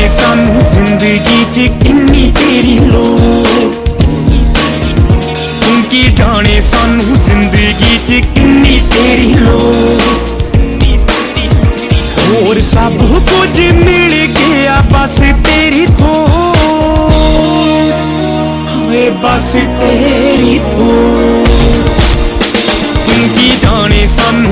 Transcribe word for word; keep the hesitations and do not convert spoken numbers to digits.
जाने सानू जिंदगी च किन्नी तेरी लोड़, तू की जाने सानू जिंदगी च किन्नी तेरी लोड़। और सब कुछ मिल गया बस तेरी थोड़, हाय बस तेरी थोड़, तू की जाने सानू